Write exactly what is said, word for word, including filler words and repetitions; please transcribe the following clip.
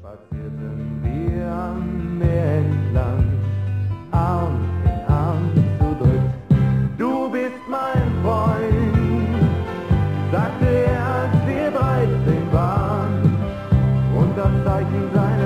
spazierten wir am Meer entlang, Arm in Arm zudrückt. Du bist mein Freund, sagte er, als wir dreizehn waren, und das Zeichen seiner